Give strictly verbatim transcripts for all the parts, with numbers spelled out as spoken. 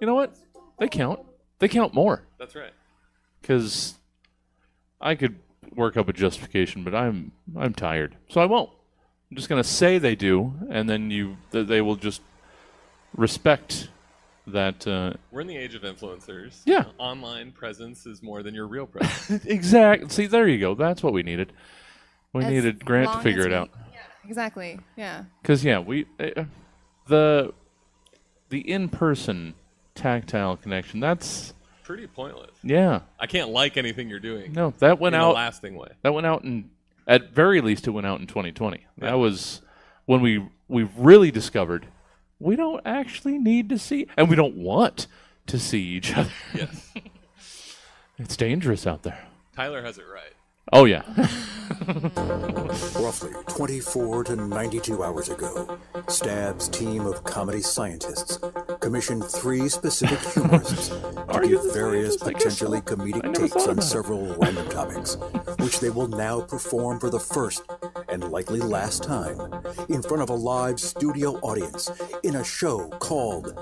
you know what? They count. They count more. That's right. Because I could work up a justification, but I'm I'm tired, so I won't. I'm just gonna say they do, and then you th- they will just respect that. Uh, We're in the age of influencers. Yeah. Online presence is more than your real presence. exactly. See, there you go. That's what we needed. We As needed Grant to long figure as it we- out. Yeah, exactly. Yeah. Because yeah, we uh, the the in-person tactile connection. That's Pretty pointless. yeah. I can't like anything you're doing. No, that went in out. a lasting way. That went out in, at very least, it went out in twenty twenty. Yeah. That was when we we really discovered we don't actually need to see, and we don't want to see each other. Yes. It's dangerous out there. Tyler has it right. Oh yeah. Roughly twenty-four to ninety-two hours ago, Stab's team of comedy scientists commissioned three specific humorists to Are you give the various scientist? I guess potentially so. I comedic never takes thought on about it. several random topics, which they will now perform for the first and likely last time in front of a live studio audience in a show called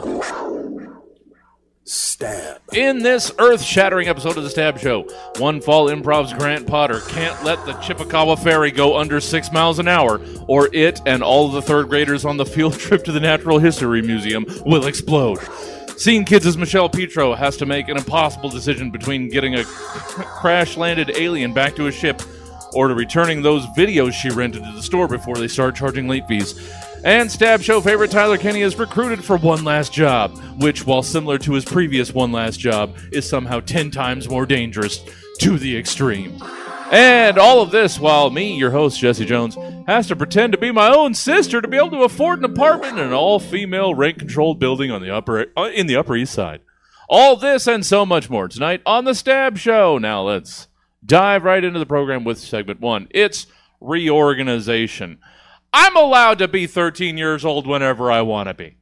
Stab. In this earth-shattering episode of the Stab Show, One Fall Improv's Grant Potter can't let the Chippewa Ferry go under six miles an hour, or it and all of the third graders on the field trip to the Natural History Museum will explode. Scene Kids' Michelle Petro has to make an impossible decision between getting a crash-landed alien back to his ship or to returning those videos she rented to the store before they start charging late fees. And Stab Show favorite Tyler Kenny is recruited for one last job, which, while similar to his previous one last job, is somehow ten times more dangerous to the extreme. And all of this while me, your host, Jesse Jones, has to pretend to be my own sister to be able to afford an apartment in an all-female rent-controlled building on the upper uh, in the Upper East Side. All this and so much more tonight on the Stab Show. Now let's dive right into the program with segment one. It's reorganization. I'm allowed to be thirteen years old whenever I want to be.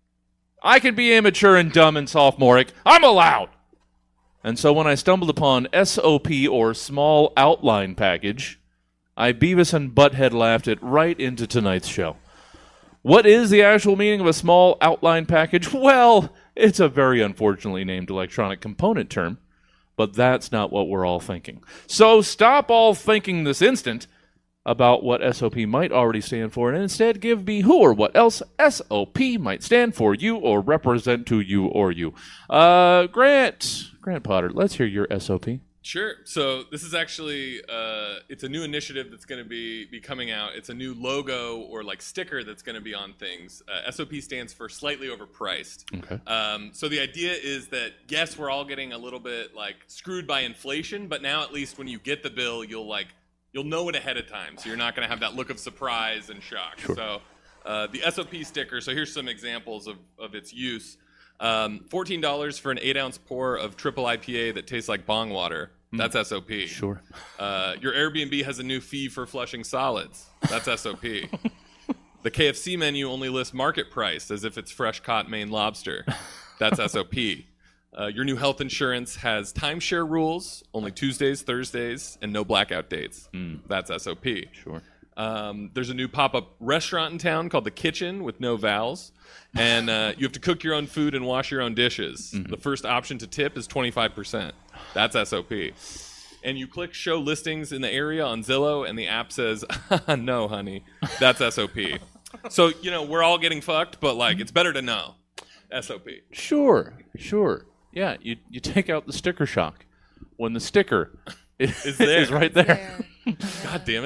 I can be immature and dumb and sophomoric. I'm allowed. And so when I stumbled upon S O P, or Small Outline Package, I Beavis and Butthead laughed it right into tonight's show. What is the actual meaning of a small outline package? Well, it's a very unfortunately named electronic component term, but that's not what we're all thinking. So stop all thinking this instant about what S O P might already stand for, and instead give me who or what else S O P might stand for you or represent to you or you. Uh, Grant, Grant Potter, let's hear your S O P. Sure. So this is actually uh, it's a new initiative that's going to be be coming out. It's a new logo or like sticker that's going to be on things. Uh, S O P stands for slightly overpriced. Okay. Um, so the idea is that yes, we're all getting a little bit like screwed by inflation, but now at least when you get the bill, you'll like you'll know it ahead of time, so you're not going to have that look of surprise and shock. Sure. So uh, the S O P sticker. So here's some examples of of its use. Um, fourteen dollars for an eight ounce pour of triple I P A that tastes like bong water. That's S O P. Sure. Uh, your Airbnb has a new fee for flushing solids. That's S O P. The K F C menu only lists market price as if it's fresh caught Maine lobster. That's S O P. Uh, your new health insurance has timeshare rules, only Tuesdays, Thursdays, and no blackout dates. Mm. That's S O P. Sure. Um, there's a new pop-up restaurant in town called The Kitchen with no vowels. And uh, you have to cook your own food and wash your own dishes. Mm-hmm. The first option to tip is twenty-five percent. That's S O P. And you click show listings in the area on Zillow, and the app says, no, honey. That's S O P. So, you know, we're all getting fucked, but, like, it's better to know. S O P. Sure. Sure. Yeah, you you take out the sticker shock when the sticker is, Is there. is right there. There. God damn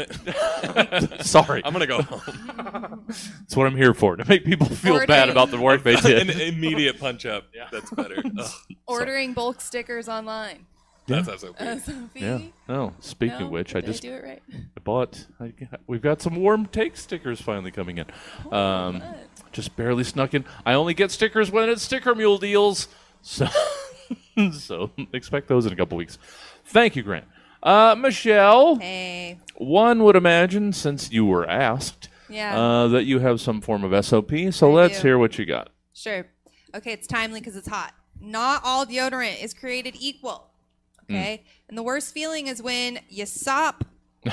it. Sorry. I'm going to go home. That's what I'm here for, to make people feel Ordering- bad about the work they An did. immediate punch up. That's better. Ugh, Ordering bulk stickers online. that's S O P. S O P? Yeah. Oh, speaking No? of which, I Did just do it right. I bought. I, we've got some warm take stickers finally coming in. Um, Good. just barely snuck in. I only get stickers when it's Sticker Mule deals, so so expect those in a couple weeks. Thank you, Grant. Uh, Michelle, Hey. one would imagine, since you were asked, Yeah. uh, that you have some form of S O P. So I let's do. hear what you got. Sure. Okay, it's timely because it's hot. Not all deodorant is created equal. Okay? And the worst feeling is when you sop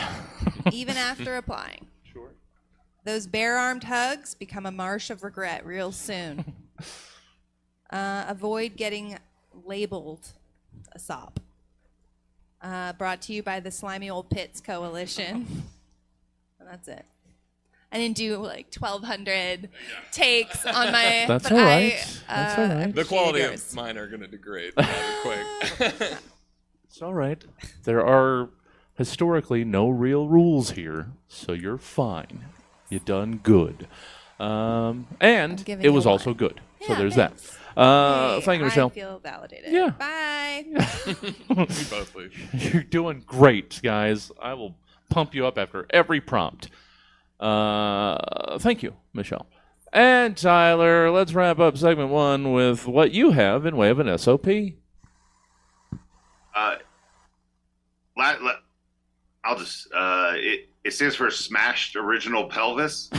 even after applying. Sure. Those bare armed hugs become a marsh of regret real soon. Uh, avoid getting labeled a S O P. Uh, brought to you by the Slimy Old Pits Coalition. And that's it. I didn't do like twelve hundred takes on my. That's but all right. I, That's uh, all right. The appreciate quality yours. of mine are going to degrade rather quick. It's all right. There are historically no real rules here, so you're fine. You done good. Um, and giving it you was one. also good. So Yeah, there's thanks. that. Uh, Hey, thank you, Michelle. I feel validated. Yeah. Bye. We both leave. You're doing great, guys. I will pump you up after every prompt. Uh, thank you, Michelle. And Tyler, let's wrap up segment one with what you have in way of an S O P. Uh, la, la, I'll just, uh, it, it stands for Smashed Original Pelvis.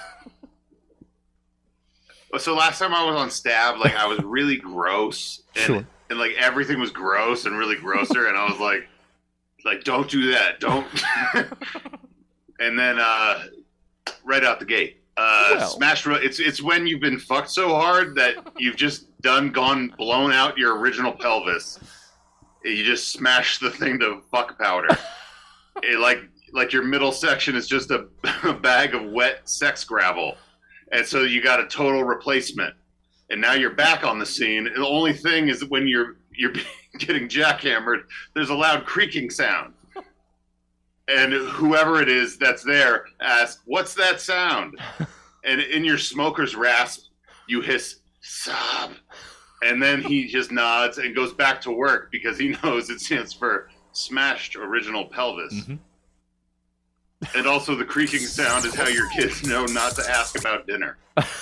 So last time I was on Stab, like, I was really gross. And, Sure. and, like, everything was gross and really grosser. And I was like, like, don't do that. Don't. And then, uh, right out the gate, uh, Well. smashed, it's, it's when you've been fucked so hard that you've just done gone, blown out your original pelvis. You just smash the thing to fuck powder. It, like like your middle section is just a, a bag of wet sex gravel, and so you got a total replacement. And now you're back on the scene. And the only thing is that when you're you're getting jackhammered, there's a loud creaking sound. And whoever it is that's there asks, "What's that sound?" And in your smoker's rasp, you hiss, "Sob." And then he just nods and goes back to work because he knows it stands for Smashed Original Pelvis. Mhm. And also the creaking sound is how your kids know not to ask about dinner.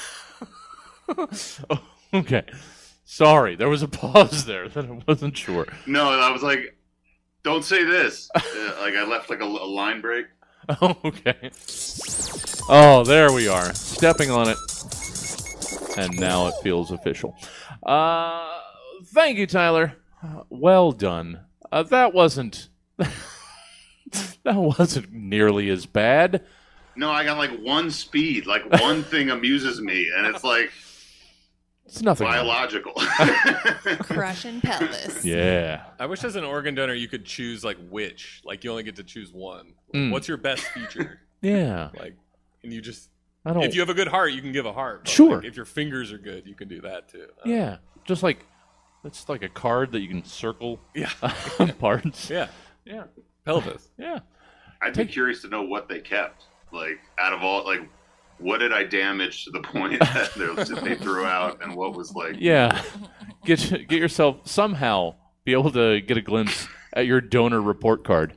Okay. Sorry, there was a pause there that I wasn't sure. No, and I was like, don't say this. Uh, like I left like a, a line break. Oh, okay. Oh, there we are. Stepping on it. And now it feels official. Uh, thank you, Tyler. Uh, well done. Uh, that wasn't... that wasn't nearly as bad. No, I got like one speed. Like one thing amuses me, and it's like It's nothing. biological. Crushing pelvis. Yeah. I wish as an organ donor you could choose like which. Like you only get to choose one. Mm. What's your best feature? Yeah. Like, and you just I don't... if you have a good heart, you can give a heart. But Sure. like, if your fingers are good, you can do that too. Uh, Yeah. Just like... It's like a card that you can circle Yeah. parts. Yeah. Yeah. Pelvis. Yeah. I'd be curious to know what they kept. Like out of all, like what did I damage to the point that they threw out, and what was like? Yeah. Get get yourself somehow be able to get a glimpse at your donor report card.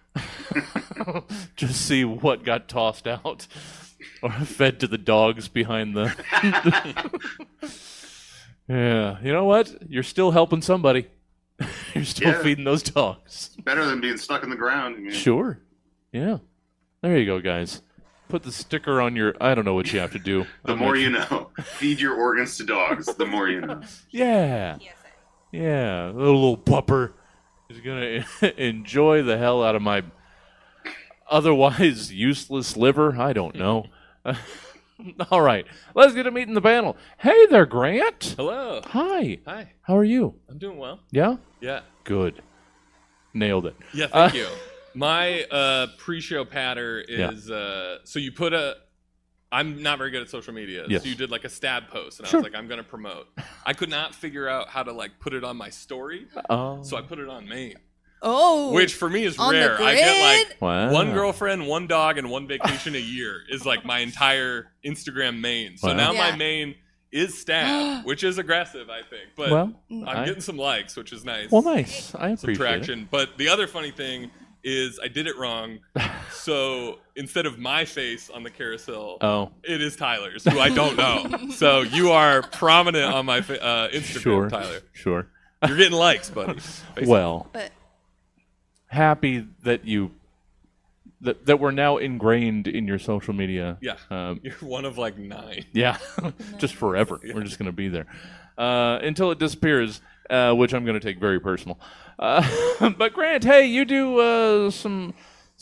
Just see what got tossed out or fed to the dogs behind the. Yeah. You know what? You're still helping somebody. You're still Yeah. feeding those dogs. Better than being stuck in the ground. I mean, Sure. Yeah. There you go, guys. Put the sticker on your. I don't know what you have to do. The I'm more not- you know. Feed your organs to dogs. The more you know. Yeah. Yeah. The little pupper is going to enjoy the hell out of my otherwise useless liver. I don't know. All right. Let's get a meet in the panel. Hey there, Grant. Hello. Hi. Hi. How are you? I'm doing well. Yeah? Yeah. Good. Nailed it. Yeah, thank Uh, you. My uh, pre-show patter Yeah. is uh, so you put a. I'm not very good at social media, Yes. so you did like a stab post, and Sure. I was like, I'm gonna promote. I could not figure out how to like put it on my story, Oh. so I put it on Maine, Oh. which for me is On the rare. I get like grid? Wow. one girlfriend, one dog, and one vacation a year is like my entire Instagram main. So Wow. now Yeah. my main is stab, which is aggressive, I think, but Well, I'm I- getting some likes, which is nice. Well, nice. I Some appreciate it. traction. But the other funny thing is I did it wrong. So instead of my face on the carousel, Oh. it is Tyler's, who I don't know. So you are prominent on my fa- uh, Instagram, Sure. Tyler. Sure. You're getting likes, buddy. Basically. Well, But happy that you that that we're now ingrained in your social media. yeah, Um, you're one of like nine. yeah, just forever. We're just going to be there uh, until it disappears, uh, which I'm going to take very personal. Uh, but Grant, hey, you do uh, some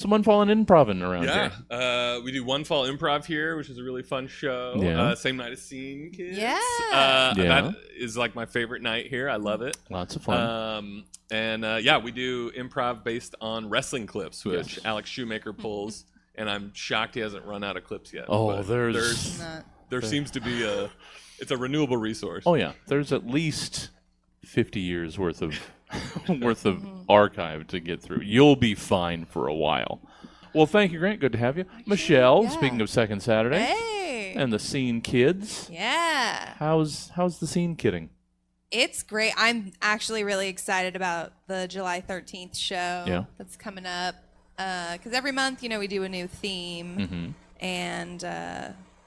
some unfallen improv around Yeah, here. uh, we do One Fall Improv here, which is a really fun show. Yeah. Uh, same night as Scene Kids. Yeah. Uh, Yeah. That is like my favorite night here. I love it. Lots of fun. Um, and uh, yeah, we do improv based on wrestling clips, which Yes. Alex Shoemaker pulls. And I'm shocked he hasn't run out of clips yet. Oh, but there's- there's Not- there seems to be a it's a renewable resource. Oh yeah, there's at least fifty years worth of worth of archive to get through. You'll be fine for a while. Well, thank you, Grant. Good to have you, Michelle. yeah. Speaking of Second Saturday Hey. and the Scene Kids, Yeah. how's how's the Scene Kidding? It's great. I'm actually really excited about the July thirteenth show Yeah. that's coming up. Because every month, you know, we do a new theme, Mm-hmm. and uh,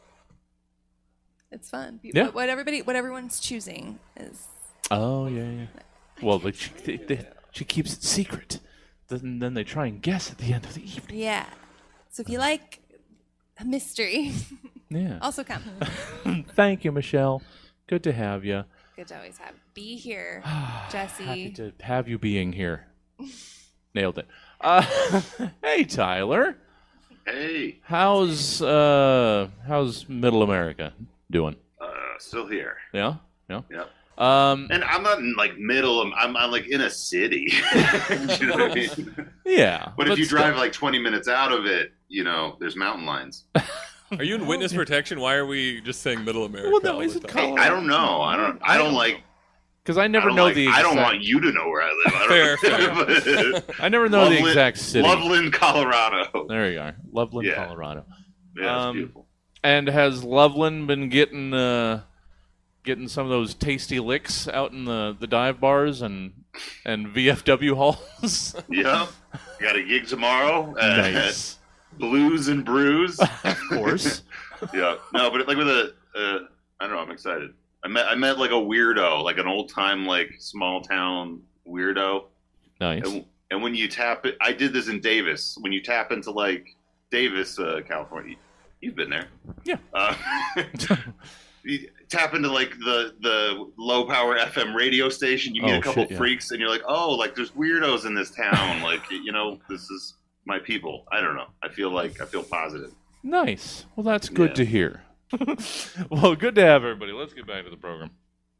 it's fun. Yeah. What, what everybody, what everyone's choosing is Oh yeah, yeah. Well, like she, they, they, she keeps it secret. Then then they try and guess at the end of the evening. yeah. So if you like a mystery, Yeah. also come. Thank you, Michelle. Good to have you. Good to always have be here, Jesse. Happy to have you being here. Nailed it. Uh, hey, Tyler. Hey, How's uh how's Middle America doing? uh, still here. Yeah, yeah. Yep. Um, And I'm not in like middle. I'm I'm, I'm like in a city. You know what I mean? yeah. But if you still. drive like twenty minutes out of it, you know, there's mountain lines. Are you in witness protection? Why are we just saying Middle America? Well, no, all is the it time? Hey, I don't know. I don't. I don't like. because I I never don't know like, the. I Exact, don't want you to know where I live. I Fair, don't, I never know the Loveland- exact city. Loveland, Colorado. There you are, Loveland, Yeah. Colorado. Yeah, it's Um, beautiful. And has Loveland been getting uh getting some of those tasty licks out in the, the dive bars and and V F W halls? Yep. Got a gig tomorrow. At Nice. Blues and Brews. Of course. Yeah. No, but like with a, uh, I don't know. I'm excited. I met I met like a weirdo, like an old time like small town weirdo. Nice. And, and when you tap it, I did this in Davis. When you tap into like Davis, uh, California, you've been there. Yeah. Uh, you tap into like the the low power F M radio station. You meet Oh, a couple shit, yeah. freaks, and you're like, oh, like there's weirdos in this town. Like you know, this is my people. I don't know. I feel like I feel positive. Nice. Well, that's good Yeah. to hear. Well, good to have everybody. Let's get back to the program.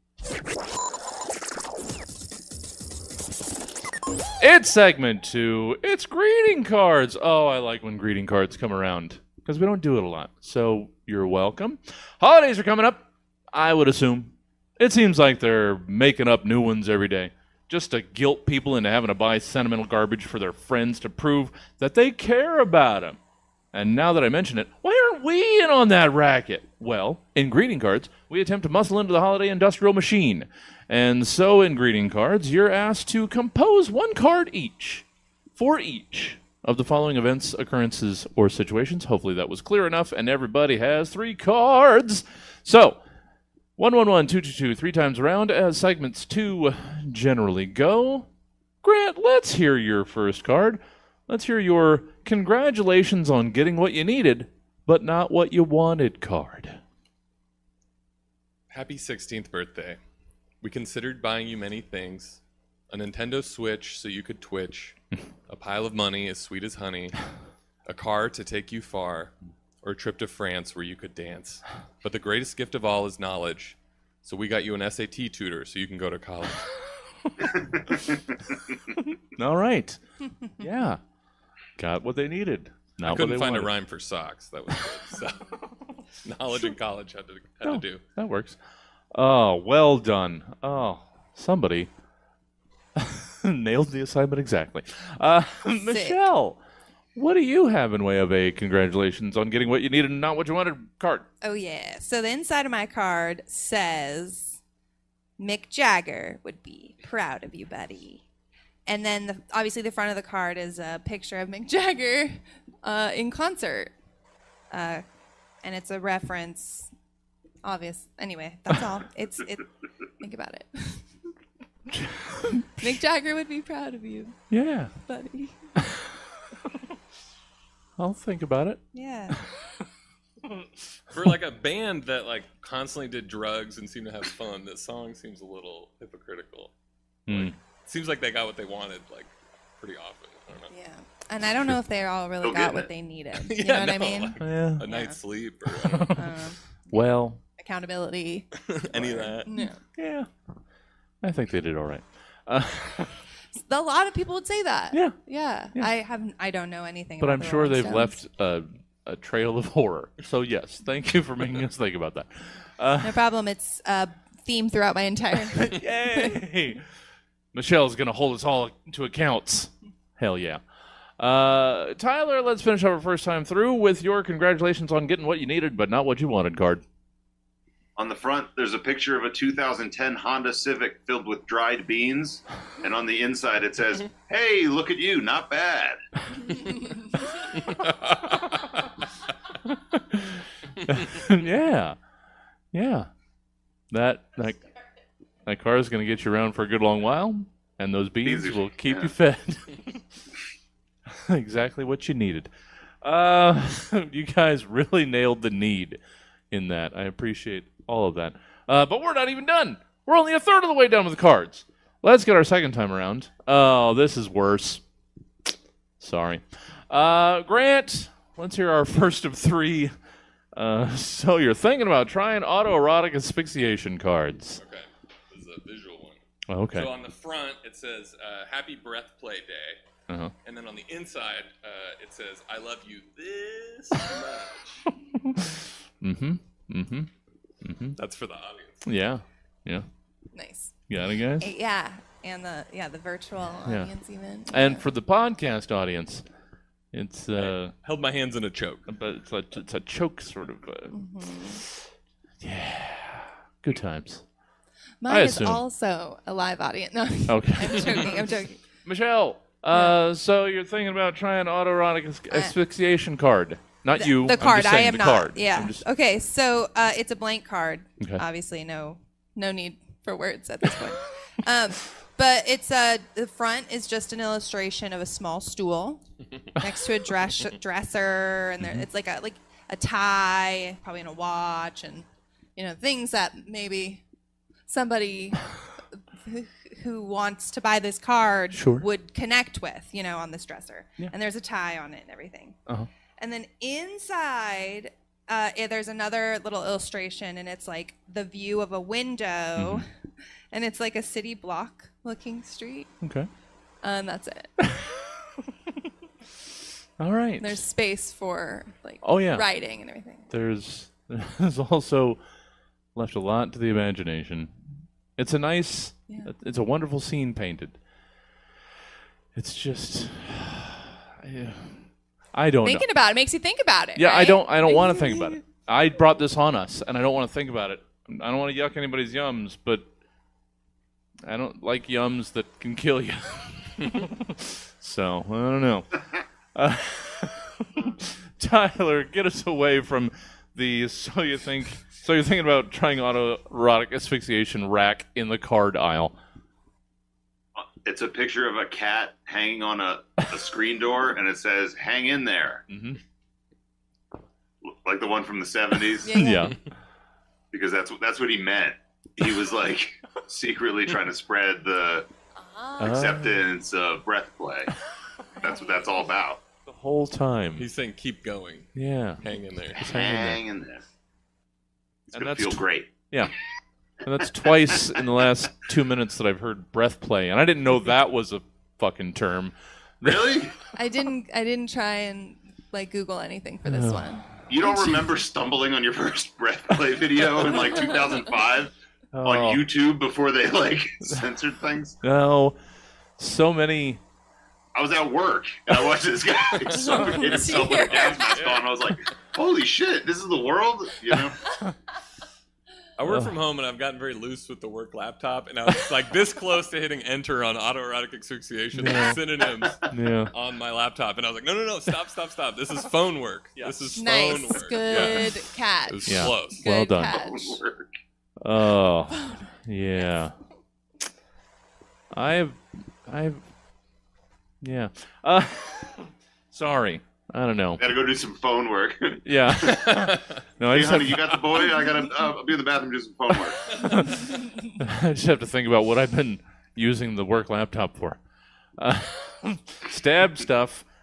It's segment two. It's greeting cards. Oh, I like when greeting cards come around because we don't do it a lot. So you're welcome. Holidays are coming up, I would assume. It seems like they're making up new ones every day just to guilt people into having to buy sentimental garbage for their friends to prove that they care about them. And now that I mention it, why aren't we in on that racket? Well, in greeting cards, we attempt to muscle into the holiday industrial machine. And so in greeting cards, you're asked to compose one card each for each of the following events, occurrences, or situations. Hopefully that was clear enough, and everybody has three cards. So, one, one, one, two, two, two, three times around, as segments two generally go. Grant, let's hear your first card. Let's hear your congratulations on getting what you needed, but not what you wanted card. Happy sixteenth birthday. We considered buying you many things. A Nintendo Switch so you could twitch. A pile of money as sweet as honey. A car to take you far. Or a trip to France where you could dance. But the greatest gift of all is knowledge. So we got you an S A T tutor so you can go to college. All right. Yeah. Got what they needed. Not I what couldn't they find wanted. a rhyme for socks. That was good. So knowledge in college had to had No, to do. that works. Oh, well done. Oh, somebody nailed the assignment exactly. Uh, Michelle, what do you have in way of a congratulations on getting what you needed and not what you wanted card? Oh, yeah. So the inside of my card says, Mick Jagger would be proud of you, buddy. And then the, obviously the front of the card is a picture of Mick Jagger uh, in concert. Uh, and it's a reference. Obvious. Anyway, that's all. It's it. Think about it. Mick Jagger would be proud of you, Yeah, buddy. I'll think about it. Yeah. For like a band that like constantly did drugs and seemed to have fun, that song seems a little hypocritical. Hmm. Seems like they got what they wanted like pretty often. I don't know. Yeah. And I don't know if they all really Go got get what it. they needed. You Yeah, know what I no. mean? Yeah. A night's sleep or I don't know, Um, Well, accountability. any of that. No. yeah. I think they did all right. Uh, A lot of people would say that. Yeah. Yeah. Yeah. I haven't. I don't know anything. but about I'm the sure Rolling they've Stones. left a, a trail of horror. So, yes, thank you for making us think about that. No problem. It's a theme throughout my entire. Yay! Michelle's going to hold us all to accounts. Hell yeah. Uh, Tyler, let's finish our first time through with your congratulations on getting what you needed, but not what you wanted card. On the front, there's a picture of a two thousand ten Honda Civic filled with dried beans, and on the inside it says, "Hey, look at you, not bad." yeah. Yeah. That, that, that car is going to get you around for a good long while, and those beans Beans are- will keep yeah. you fed. Exactly what you needed. Uh, you guys really nailed the need in that. I appreciate all of that. Uh, but we're not even done. We're only a third of the way done with the cards. Let's get our second time around. Oh, this is worse. Sorry. Uh, Grant, let's hear our first of three. Uh, so you're thinking about trying autoerotic asphyxiation cards. Okay, this is a visual one. Okay. So on the front, it says uh, Happy Breath Play Day. Uh-huh. And then on the inside, uh, it says, I love you this much. Mm-hmm. Mm-hmm. Mm-hmm. That's for the audience. Yeah. Yeah. Nice. You got it, guys? Uh, Yeah. And the yeah the virtual Yeah. audience even. And Yeah. for the podcast audience, it's uh, Held my hands in a choke. but it's a it's a choke sort of. Uh, Yeah, good times. I Mine is assume. also a live audience. No, Okay. I'm joking. I'm joking. Michelle, uh, so you're thinking about trying autoerotic as- asphyxiation card? Not you. The I'm card. just saying I am the not. card. Yeah. I'm just- Okay. So uh, it's a blank card. Okay. Obviously, no no need for words at this point. um, but it's uh, the front is just an illustration of a small stool next to a dress dresser, and there, Mm-hmm. it's like a like a tie, probably in a watch, and you know things that maybe somebody who, who wants to buy this card Sure. would connect with, you know, on this dresser. Yeah. And there's a tie on it and everything. Uh-huh. And then inside, uh, yeah, there's another little illustration, and it's like the view of a window, and it's like a city block looking street. Okay. And that's it. All right. There's space for like Oh, yeah. writing and everything. There's there's also left a lot to the imagination. It's a nice, Yeah. it's a wonderful scene painted. It's just, I, I don't know. Thinking about it makes you think about it. Yeah, I right? don't. I don't want to think about it. I brought this on us, and I don't want to think about it. I don't want to yuck anybody's yums, but I don't like yums that can kill you. So I don't know. Uh, Tyler, get us away from the so you think so you're thinking about trying autoerotic asphyxiation rack in the card aisle. It's a picture of a cat hanging on a, a screen door, and it says, "Hang in there," Mm-hmm. like the one from the seventies. Yeah, yeah. Yeah. Because that's that's what he meant. He was like secretly trying to spread the Ah. Uh, acceptance of breath play. That's what that's all about. the whole time. He's saying, keep going. Yeah. Hang in there. Just hang in there. Hang in there. It's And gonna that's feel tw- great. Yeah. And that's twice in the last two minutes that I've heard breath play, and I didn't know that was a fucking term. Really? I didn't. I didn't try and like Google anything for this one. You don't remember stumbling on your first breath play video in like two thousand five Oh, on YouTube before they like censored things? no. So many. I was at work and I watched this guy suffocate himself with a gas mask on. I was like, "Holy shit, this is the world!" You know? I work from home, and I've gotten very loose with the work laptop, and I was like this close to hitting enter on autoerotic asphyxiation Yeah. synonyms Yeah. on my laptop, and I was like, no, no, no, stop, stop, stop. This is phone work. This is phone Nice, work. good Yeah. catch. It was Yeah. close. Good Well done. catch. Work. Oh. Yeah. I've. I've. Yeah. Uh, sorry. I don't know. Gotta go do some phone work. Yeah. No, I Hey, just honey, have, you got the boy? I gotta. Uh, I'll be in the bathroom doing some phone work. I just have to think about what I've been using the work laptop for. Uh, stab stuff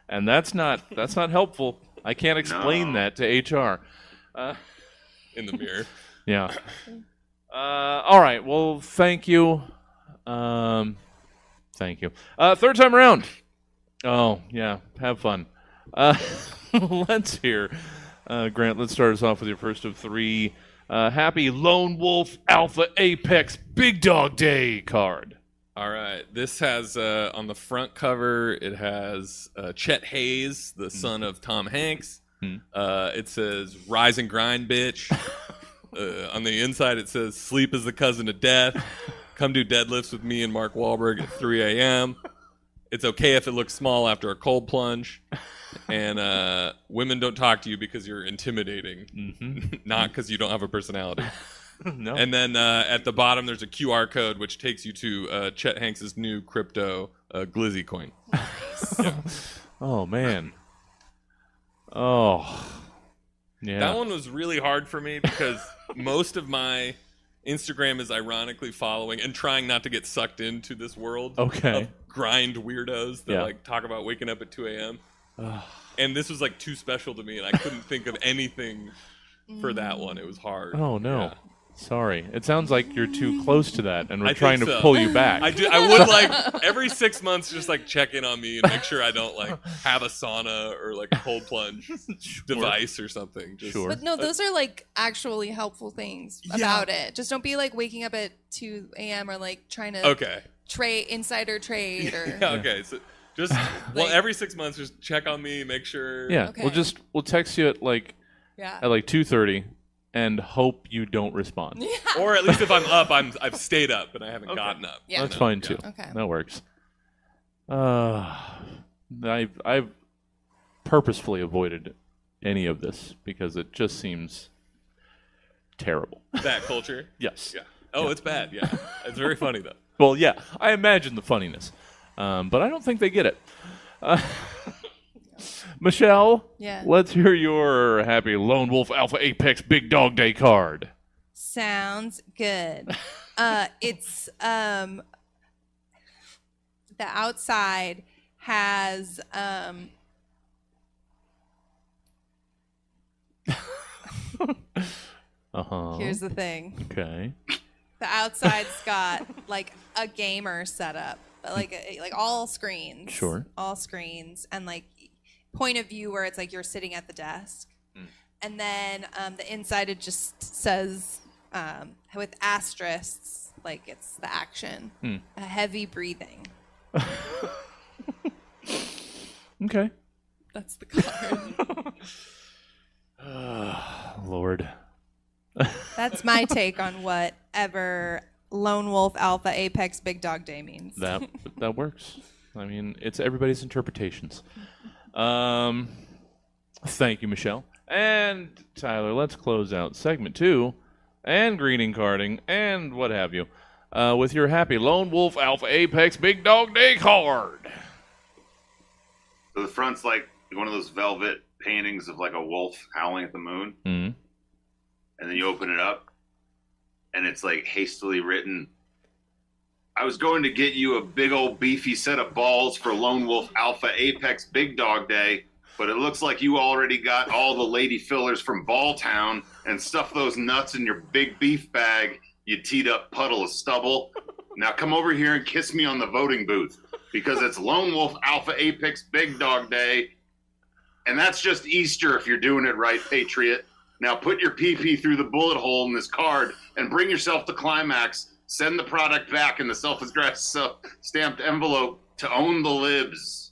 and that's not that's not helpful. I can't explain No. that to H R. Uh, In the mirror. yeah. Uh, all right. Well, thank you. Um, thank you. Uh, third time around. Oh yeah, have fun. Uh, let's hear, uh, Grant. Let's start us off with your first of three. Uh, happy Lone Wolf Alpha Apex Big Dog Day card. All right. This has uh, on the front cover. It has uh, Chet Hayes, the son of Tom Hanks. Hmm. Uh, it says "Rise and grind, bitch." uh, on the inside, it says "Sleep is the cousin of death. Come do deadlifts with me and Mark Wahlberg at three a.m. It's okay if it looks small after a cold plunge." And uh, women don't talk to you because you're intimidating, Mm-hmm. not because you don't have a personality. No. And then uh, at the bottom, there's a Q R code which takes you to uh, Chet Hanks' new crypto uh, Glizzy coin. Oh man. Oh. Yeah. That one was really hard for me because most of my Instagram is ironically following and trying not to get sucked into this world Okay. of grind weirdos that Yeah. like talk about waking up at two a.m. And this was like too special to me, and I couldn't think of anything for that one. It was hard. Oh no. Yeah. Sorry. It sounds like you're too close to that, and we're I trying think to so. pull you back. I do. I would like every six months just like check in on me and make sure I don't like have a sauna or like a cold plunge device or something. Just, Sure. But no, those are like actually helpful things about it. Just don't be like waking up at two a.m. or like trying to Okay. trade insider trade or Yeah, okay. So just well, Like- every six months, just check on me, make sure. Yeah. Okay. We'll just we'll text you at like yeah. at like two thirty, and hope you don't respond. Yeah. Or at least if I'm up, I'm I've stayed up and I haven't Okay. gotten up. Yeah. That's No, fine yeah. too. Okay. That works. Uh, I've I've purposefully avoided any of this because it just seems terrible. That culture. Yes. Yeah. Oh, it's bad. Yeah. It's very funny though. Well, yeah, I imagine the funniness, um, but I don't think they get it. Uh, Michelle, Yeah. let's hear your happy Lone Wolf Alpha Apex Big Dog Day card. Sounds good. uh, it's um, the outside has um, Uh-huh. here's the thing. Okay. The outside's got like a gamer setup, but like a, like all screens. Sure. All screens and like point of view where it's like you're sitting at the desk, and then um, the inside it just says um, with asterisks like it's the action, Hmm. a heavy breathing. Okay. That's the card. Lord. That's my take on whatever Lone Wolf Alpha Apex Big Dog Day means. That that works. I mean, it's everybody's interpretations. Um, thank you, Michelle. And Tyler, let's close out segment two and greeting carding and what have you uh, with your happy Lone Wolf Alpha Apex Big Dog Day card. So the front's like one of those velvet paintings of like a wolf howling at the moon. Mm-hmm. And then you open it up, and it's like hastily written, I was going to get you a big old beefy set of balls for Lone Wolf Alpha Apex Big Dog Day, but it looks like you already got all the lady fillers from Balltown and stuffed those nuts in your big beef bag, you teed up puddle of stubble. Now come over here and kiss me on the voting booth, because it's Lone Wolf Alpha Apex Big Dog Day, and that's just Easter if you're doing it right, Patriot. Now put your pee-pee through the bullet hole in this card and bring yourself to climax. Send the product back in the self-addressed uh, stamped envelope to own the libs.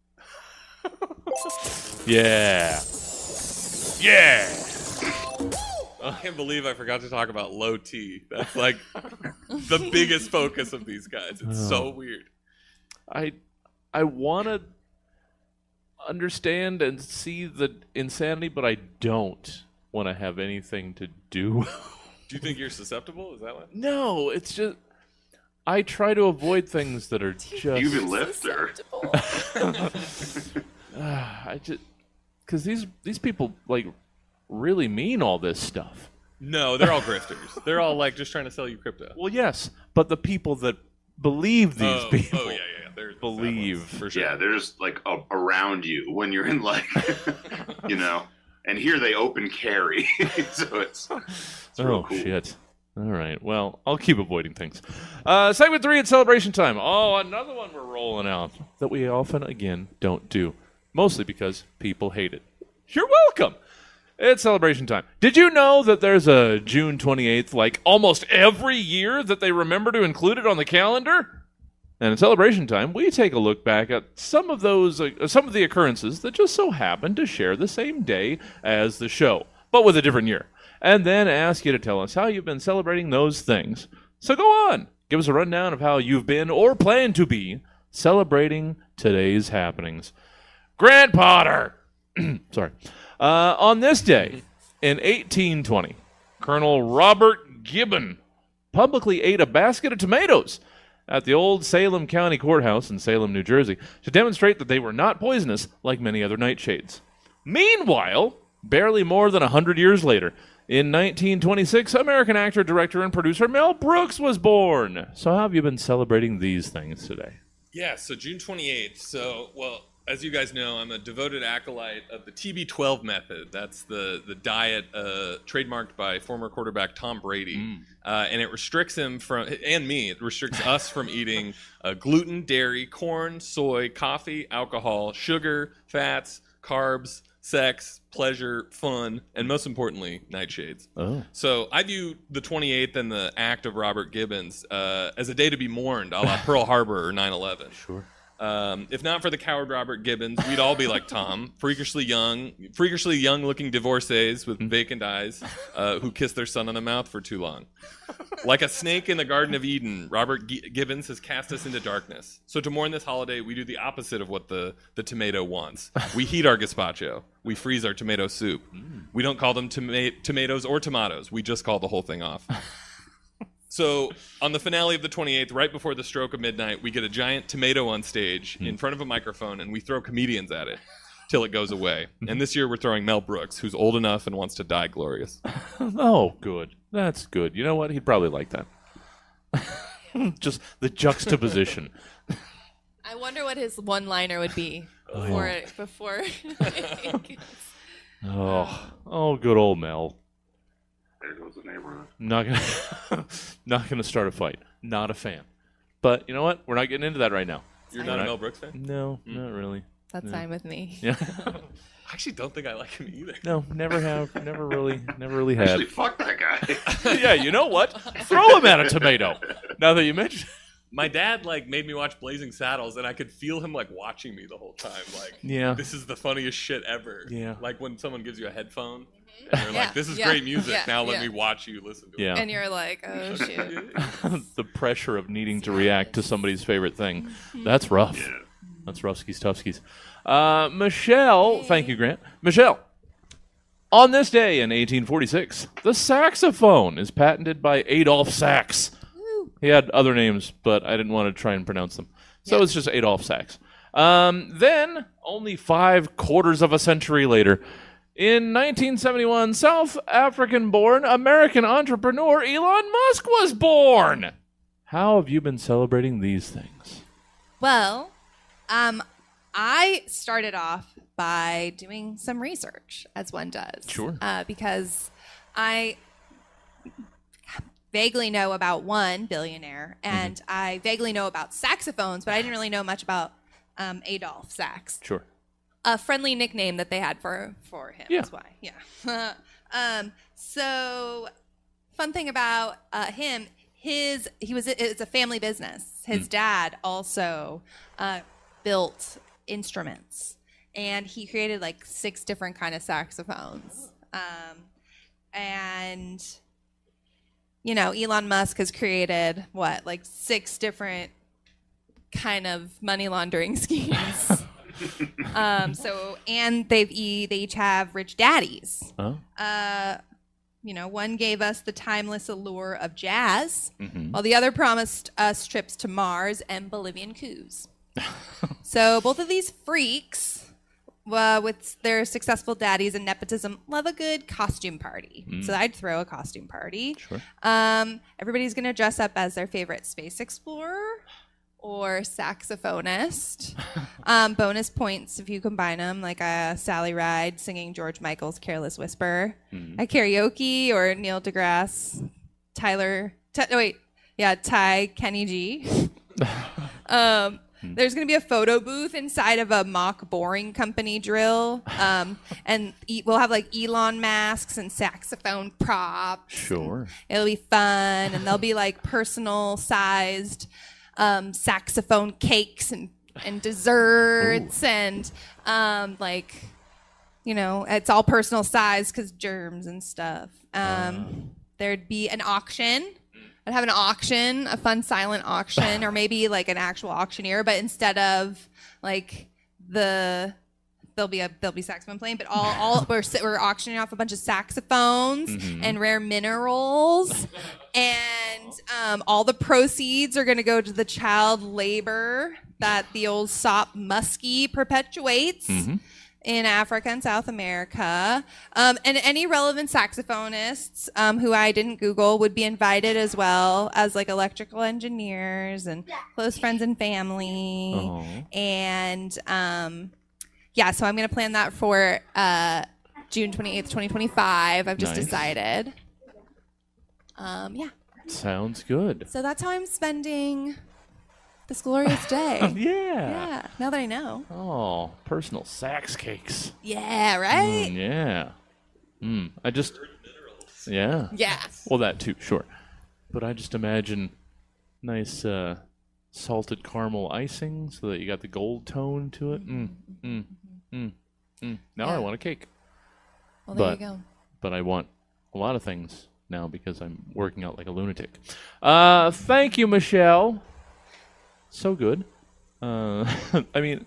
Yeah. Yeah. I can't believe I forgot to talk about low T. That's like the biggest focus of these guys. It's so weird. I I want to understand and see the insanity, but I don't want to have anything to do. Do you think you're susceptible? Is that what? No, it's just I try to avoid things that are just You even lifter. I just because these these people like really mean all this stuff. No, they're all grifters. They're all like just trying to sell you crypto. Well, yes, but the people that believe these oh, people, oh yeah, yeah, yeah. They're, they're believe. For sure. Yeah, they're just like a, around you when you're in like, you know. And here they open carry, so it's, it's real Oh, cool. shit. All right. Well, I'll keep avoiding things. Uh, segment three at celebration time. Oh, another one we're rolling out that we often, again, don't do. Mostly because people hate it. You're welcome. It's celebration time. Did you know that there's a June twenty-eighth, like almost every year, that they remember to include it on the calendar? And in celebration time, we take a look back at some of those, uh, some of the occurrences that just so happen to share the same day as the show, but with a different year. And then ask you to tell us how you've been celebrating those things. So go on. Give us a rundown of how you've been, or plan to be, celebrating today's happenings. Grant Potter! Sorry. Uh, on this day, in eighteen twenty, Colonel Robert Gibbon publicly ate a basket of tomatoes at the old Salem County Courthouse in Salem, New Jersey, to demonstrate that they were not poisonous like many other nightshades. Meanwhile, barely more than one hundred years later, in nineteen twenty-six, American actor, director, and producer Mel Brooks was born. So how have you been celebrating these things today? Yeah, so June twenty-eighth. So, well, as you guys know, I'm a devoted acolyte of the T B twelve method. That's the, the diet uh, trademarked by former quarterback Tom Brady. Mm. Uh, and it restricts him from, and me, it restricts us from eating uh, gluten, dairy, corn, soy, coffee, alcohol, sugar, fats, carbs, sex, pleasure, fun, and most importantly, nightshades. Oh. So I view the twenty-eighth and the act of Robert Gibbons uh, as a day to be mourned, a la Pearl Harbor or nine eleven. Sure. Um, if not for the coward Robert Gibbons, we'd all be like Tom, freakishly young, freakishly young-looking divorcees with vacant eyes uh, who kiss their son on the mouth for too long. Like a snake in the Garden of Eden, Robert G- Gibbons has cast us into darkness. So to mourn this holiday, we do the opposite of what the, the tomato wants. We heat our gazpacho. We freeze our tomato soup. Mm. We don't call them toma- tomatoes or tomatoes. We just call the whole thing off. So on the finale of the twenty-eighth, right before the stroke of midnight, we get a giant tomato on stage in front of a microphone, and we throw comedians at it till it goes away. And this year we're throwing Mel Brooks, who's old enough and wants to die glorious. Oh, good. That's good. You know what? He'd probably like that. Just the juxtaposition. I wonder what his one-liner would be before it, before. oh, oh, good old Mel. There goes the neighborhood. Not gonna, not gonna start a fight. Not a fan. But you know what? We're not getting into that right now. You're not a Mel Brooks fan? No, mm. not really. That's no. fine with me. Yeah. I actually don't think I like him either. No, never have. Never really, never really had. Actually, fuck that guy. Yeah, you know what? Throw him at a tomato. Now that you mention. My dad like made me watch Blazing Saddles, and I could feel him like watching me the whole time. Like, yeah, this is the funniest shit ever. Yeah, like when someone gives you a headphone, and they're yeah, like, "This is yeah, great music. yeah, now let yeah. me watch you listen to yeah. it." And you're like, "Oh shit!" The pressure of needing to react to somebody's favorite thing—that's rough. Yeah. That's roughskis, toughskis. Uh, Michelle, thank you, Grant. Michelle. On this day in eighteen forty-six, the saxophone is patented by Adolph Sax. He had other names, but I didn't want to try and pronounce them. So Yeah. it's just Adolph Sax. Um, then, only five quarters of a century later, in nineteen seventy-one, South African-born American entrepreneur Elon Musk was born. How have you been celebrating these things? Well, um, I started off by doing some research, as one does. Sure. Uh, because I vaguely know about one billionaire, and mm-hmm. I vaguely know about saxophones, but I didn't really know much about um, Adolph Sax. Sure. A friendly nickname that they had for, for him. Yeah. That's why. Yeah. um, so, fun thing about uh, him, his he was it's a family business. His mm. dad also uh, built instruments, and he created like six different kind of saxophones. Um, and you know, Elon Musk has created what, like six different kind of money laundering schemes. um, so, and they've e- they each have rich daddies. Oh. Uh, you know, one gave us the timeless allure of jazz, mm-hmm. while the other promised us trips to Mars and Bolivian coups. So both of these freaks, uh, with their successful daddies and nepotism, love a good costume party. Mm. So I'd throw a costume party. Sure. Um, everybody's going to dress up as their favorite space explorer or saxophonist. um, bonus points if you combine them, like uh, Sally Ride singing George Michael's Careless Whisper Mm. at karaoke, or Neil deGrasse, Tyler, Ty, no, wait, yeah, Ty Kenny G. um, there's going to be a photo booth inside of a mock boring company drill. Um, and e- we'll have like Elon masks and saxophone props. Sure. It'll be fun. And there'll be like personal sized um, saxophone cakes and, and desserts. Ooh. And um, like, you know, it's all personal size because germs and stuff. Um, uh. There'd be an auction. I'd have an auction, a fun silent auction, or maybe like an actual auctioneer, but instead of like the there'll be a there'll be saxophone playing, but all all we're we're auctioning off a bunch of saxophones mm-hmm. and rare minerals, and um, all the proceeds are going to go to the child labor that the old S O P Muskie perpetuates. Mm-hmm. In Africa and South America. Um, and any relevant saxophonists um, who I didn't Google would be invited, as well as like electrical engineers and close friends and family. Aww. And um, yeah, so I'm going to plan that for uh, June twenty-eighth, twenty twenty-five. I've just nice. decided. Um, yeah. Sounds good. So that's how I'm spending this glorious day. yeah. Yeah. Now that I know. Oh, personal sax cakes. Yeah, right? Mm, yeah. Mm, I just. Yeah. Yeah. Well, that too, sure. But I just imagine nice uh, salted caramel icing so that you got the gold tone to it. Mm, mm, mm, mm. Now yeah. I want a cake. Well, there but, you go. But I want a lot of things now because I'm working out like a lunatic. Uh, thank you, Michelle. So good. Uh, I mean,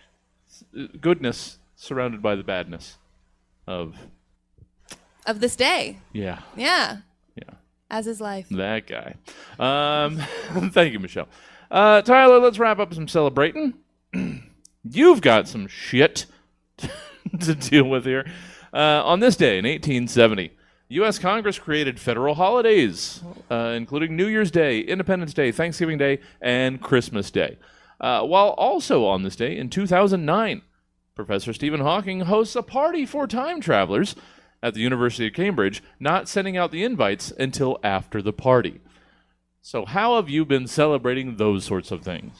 goodness surrounded by the badness of... Of this day. Yeah. Yeah. Yeah. As is life. That guy. Um, thank you, Michelle. Uh, Tyler, let's wrap up some celebrating. You've got some shit to deal with here. Uh, on this day in eighteen seventy, U S Congress created federal holidays, uh, including New Year's Day, Independence Day, Thanksgiving Day, and Christmas Day. Uh, while also on this day in two thousand nine, Professor Stephen Hawking hosts a party for time travelers at the University of Cambridge, not sending out the invites until after the party. So how have you been celebrating those sorts of things?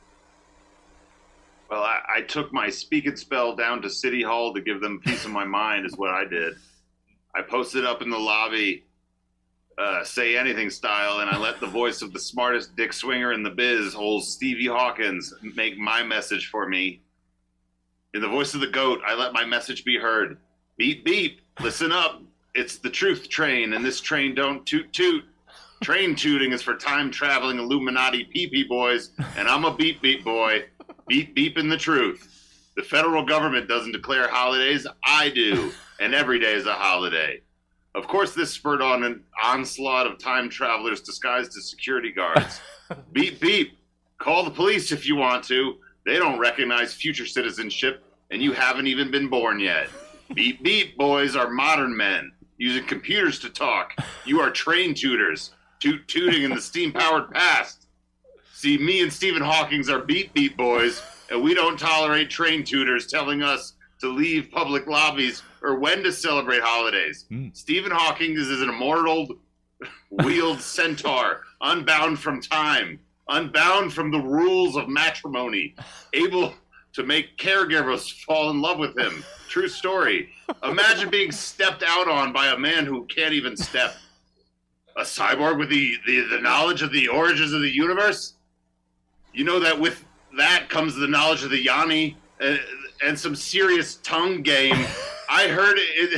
Well, I, I took my speak and spell down to City Hall to give them peace of my mind is what I did. I posted up in the lobby, uh, say anything style, and I let the voice of the smartest dick swinger in the biz, old Stevie Hawkins, make my message for me. In the voice of the goat, I let my message be heard. Beep, beep, listen up. It's the truth train, and this train don't toot toot. Train tooting is for time-traveling Illuminati pee-pee boys, and I'm a beep beep boy. Beep beep in the truth. The federal government doesn't declare holidays. I do. And every day is a holiday. Of course, this spurred on an onslaught of time travelers disguised as security guards. Beep, beep. Call the police if you want to. They don't recognize future citizenship, and you haven't even been born yet. Beep, beep, boys are modern men, using computers to talk. You are train tutors, toot tooting in the steam-powered past. See, me and Stephen Hawkins are beep, beep boys, and we don't tolerate train tutors telling us to leave public lobbies or when to celebrate holidays. Mm. Stephen Hawking is an immortal wheeled centaur, unbound from time, unbound from the rules of matrimony, able to make caregivers fall in love with him. True story. Imagine being stepped out on by a man who can't even step. A cyborg with the, the, the knowledge of the origins of the universe? You know that with that comes the knowledge of the Yanni and, and some serious tongue game. I heard it.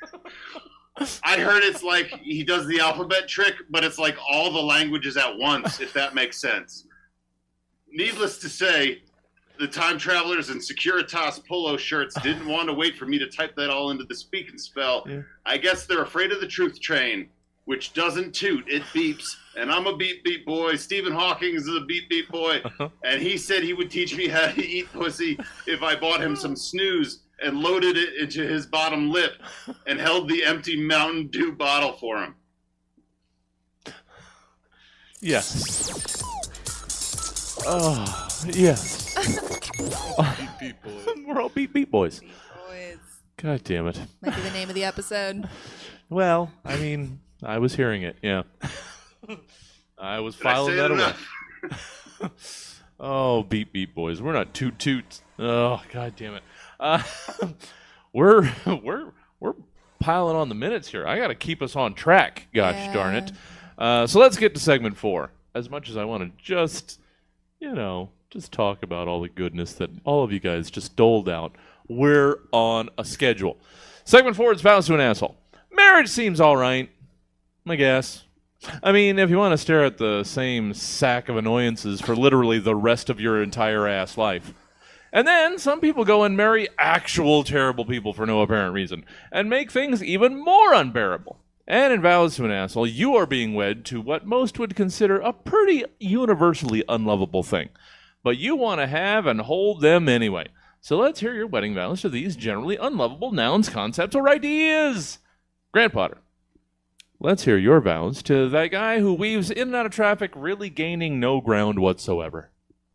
I heard it's like he does the alphabet trick, but it's like all the languages at once, if that makes sense. Needless to say, the time travelers in Securitas polo shirts didn't want to wait for me to type that all into the speak and spell. Yeah. I guess they're afraid of the truth train, which doesn't toot, it beeps. And I'm a beep beep boy. Stephen Hawking is a beep beep boy. Uh-huh. And he said he would teach me how to eat pussy if I bought him some snooze and loaded it into his bottom lip and held the empty Mountain Dew bottle for him. Yes. Oh, yes. Beep, beep, boys. We're all beep beep boys. Boys. God damn it. Might be the name of the episode. Well, I mean, I was hearing it, yeah. I was Did I filing say that it away. enough? Oh, beep beep boys. We're not toot toots. Oh, god damn it. Uh, we're we're we're piling on the minutes here. I got to keep us on track. Gosh Yeah. darn it. Uh, so let's get to segment four. As much as I want to just, you know, just talk about all the goodness that all of you guys just doled out, we're on a schedule. Segment four is Vows to an Asshole. Marriage seems all right, I guess. I mean, if you want to stare at the same sack of annoyances for literally the rest of your entire ass life. And then some people go and marry actual terrible people for no apparent reason and make things even more unbearable. And in Vows to an Asshole, you are being wed to what most would consider a pretty universally unlovable thing. But you want to have and hold them anyway. So let's hear your wedding vows to these generally unlovable nouns, concepts, or ideas. Grant Potter, let's hear your vows to that guy who weaves in and out of traffic, really gaining no ground whatsoever.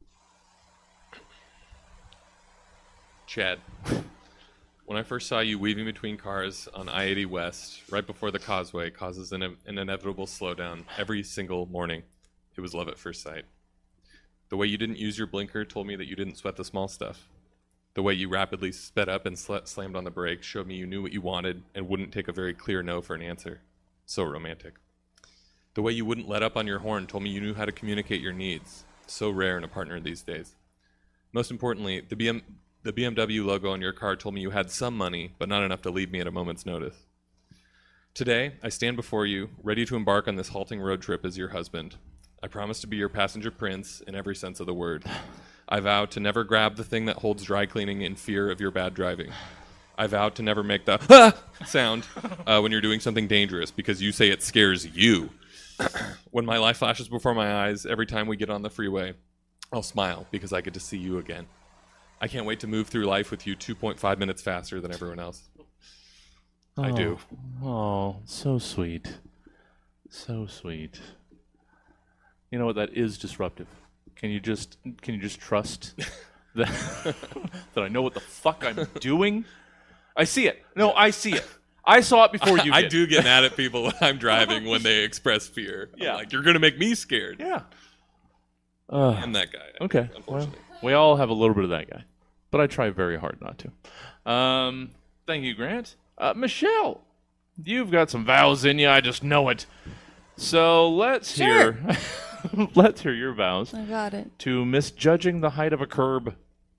Chad, when I first saw you weaving between cars on I eighty West, right before the causeway causes an, an inevitable slowdown every single morning, it was love at first sight. The way you didn't use your blinker told me that you didn't sweat the small stuff. The way you rapidly sped up and sl- slammed on the brakes showed me you knew what you wanted and wouldn't take a very clear no for an answer. So romantic. The way you wouldn't let up on your horn told me you knew how to communicate your needs. So rare in a partner these days. Most importantly, the B M the B M W logo on your car told me you had some money, but not enough to leave me at a moment's notice. Today, I stand before you, ready to embark on this halting road trip as your husband. I promise to be your passenger prince in every sense of the word. I vow to never grab the thing that holds dry cleaning in fear of your bad driving. I vow to never make the ah! sound uh, when you're doing something dangerous because you say it scares you. When my life flashes before my eyes every time we get on the freeway, I'll smile because I get to see you again. I can't wait to move through life with you two point five minutes faster than everyone else. Oh, I do. Oh, so sweet. So sweet. You know what? That is disruptive. Can you just can you just trust that that I know what the fuck I'm doing? I see it. No, I see it. I saw it before you I did. do get mad at people when I'm driving when they express fear. Yeah. I'm like, you're going to make me scared. Yeah. Uh, I'm that guy. okay. Well, Unfortunately. we all have a little bit of that guy, but I try very hard not to. Um, thank you, Grant. Uh, Michelle, you've got some vows in you. I just know it. So let's Sure. hear. Let's hear your vows I got it. to misjudging the height of a curb.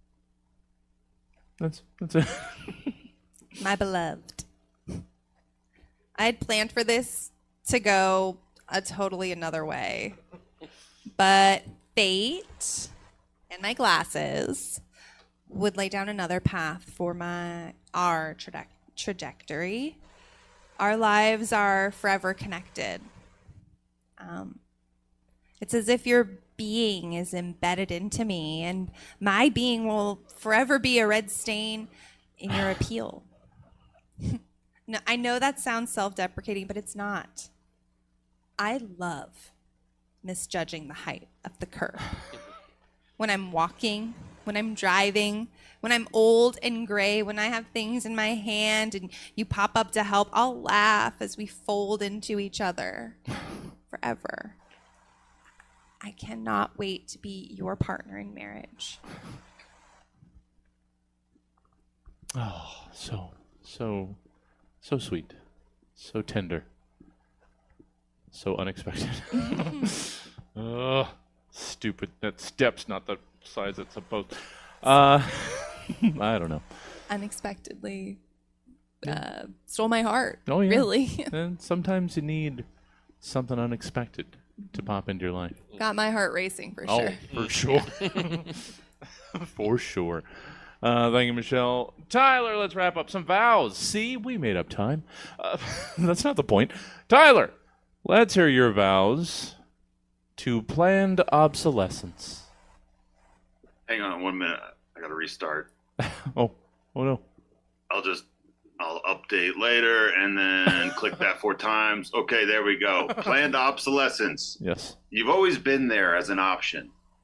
That's that's it. My beloved. I had planned for this to go a totally another way. But fate and my glasses would lay down another path for my our traje- trajectory. Our lives are forever connected. Um, it's as if your being is embedded into me, and my being will forever be a red stain in your appeal. No, I know that sounds self-deprecating, but it's not. I love misjudging the height of the curb. When I'm walking, when I'm driving, when I'm old and gray, when I have things in my hand and you pop up to help, I'll laugh as we fold into each other forever. I cannot wait to be your partner in marriage. Oh, so so so sweet, so tender, so unexpected. Oh, stupid. That step's not the size it's supposed. Uh, I don't know. Unexpectedly uh, stole my heart. Oh, yeah. Really. And sometimes you need something unexpected to pop into your life. Got my heart racing for Oh, sure. for sure. For sure. Uh, thank you, Michelle. Tyler, let's wrap up some vows. See, we made up time. Uh, that's not the point. Tyler, let's hear your vows to planned obsolescence. Hang on one minute. I gotta restart. Oh, oh no. I'll just I'll update later and then click that four times. Okay, there we go. Planned obsolescence. Yes. You've always been there as an option.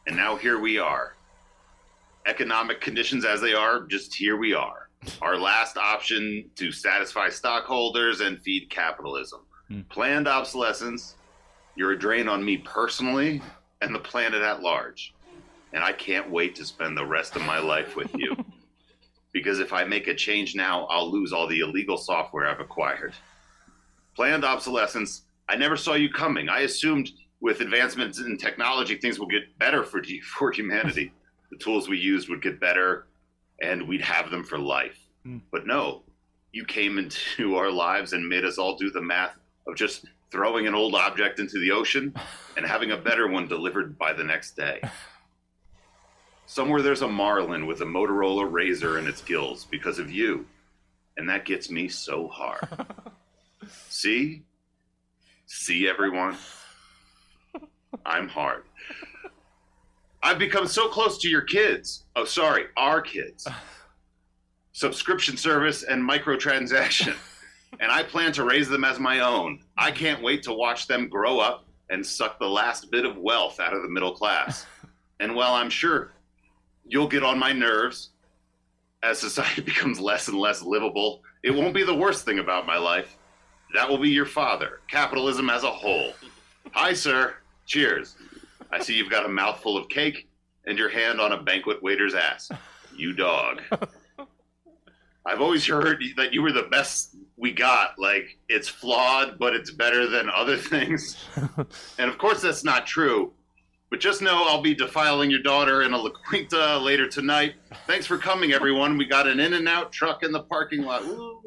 And now here we are. Economic conditions as they are, just here we are. Our last option to satisfy stockholders and feed capitalism. Hmm. Planned obsolescence. You're a drain on me personally and the planet at large. And I can't wait to spend the rest of my life with you. Because if I make a change now, I'll lose all the illegal software I've acquired. Planned obsolescence. I never saw you coming. I assumed with advancements in technology, things will get better for, for humanity. The tools we used would get better, and we'd have them for life. Mm. But no, you came into our lives and made us all do the math of just throwing an old object into the ocean and having a better one delivered by the next day. Somewhere there's a marlin with a Motorola Razr in its gills because of you, and that gets me so hard. See? See, everyone? I'm hard. I've become so close to your kids. Oh, sorry, our kids. Subscription service and microtransaction. And I plan to raise them as my own. I can't wait to watch them grow up and suck the last bit of wealth out of the middle class. And while I'm sure you'll get on my nerves as society becomes less and less livable, it won't be the worst thing about my life. That will be your father. Capitalism as a whole. Hi, sir. Cheers. I see you've got a mouthful of cake and your hand on a banquet waiter's ass. You dog. I've always heard that you were the best we got. Like, it's flawed, but it's better than other things. And of course that's not true. But just know I'll be defiling your daughter in a La Quinta later tonight. Thanks for coming, everyone. We got an In-N-Out truck in the parking lot. Woo.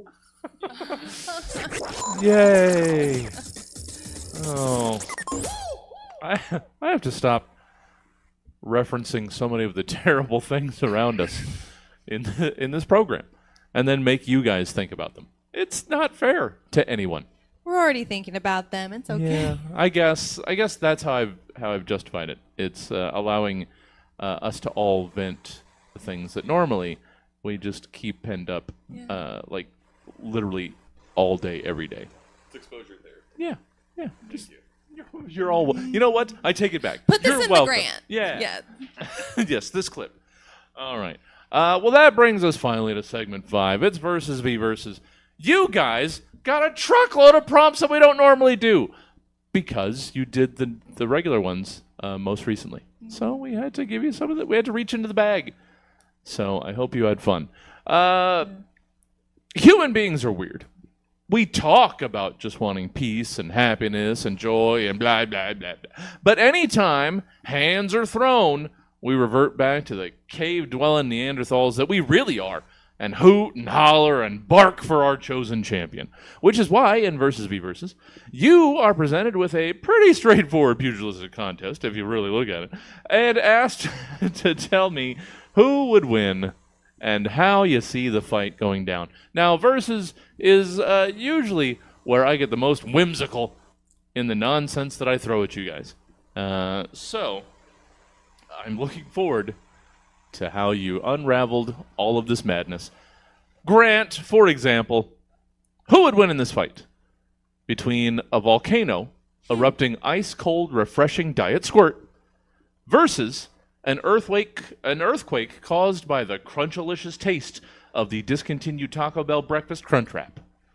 Yay! Oh, I I have to stop referencing so many of the terrible things around us in the, in this program, and then make you guys think about them. It's not fair to anyone. We're already thinking about them. It's okay. Yeah, I guess I guess that's how I've how I've justified it. It's uh, allowing uh, us to all vent the things that normally we just keep penned up, Yeah. uh, like literally all day, every day. It's exposure therapy. Yeah, yeah. Just, you're, you're all. You know what? I take it back. Put this You're in welcome. the grant. Yeah. Yeah. Yes, this clip. All right. Uh, well, that brings us finally to segment five. It's versus v versus. You guys got a truckload of prompts that we don't normally do because you did the the regular ones uh, most recently. So we had to give you some of that. We had to reach into the bag. So I hope you had fun. Uh, human beings are weird. We talk about just wanting peace and happiness and joy and blah, blah, blah, blah. But anytime hands are thrown, we revert back to the cave-dwelling Neanderthals that we really are and hoot and holler and bark for our chosen champion. Which is why, in Versus v Versus, you are presented with a pretty straightforward pugilistic contest, if you really look at it, and asked to tell me who would win and how you see the fight going down. Now, Versus is uh, usually where I get the most whimsical in the nonsense that I throw at you guys. Uh, so, I'm looking forward to how you unraveled all of this madness. Grant, for example, who would win in this fight? Between a volcano erupting ice-cold, refreshing diet squirt versus an earthquake, an earthquake caused by the crunchalicious taste of the discontinued Taco Bell breakfast Crunchwrap.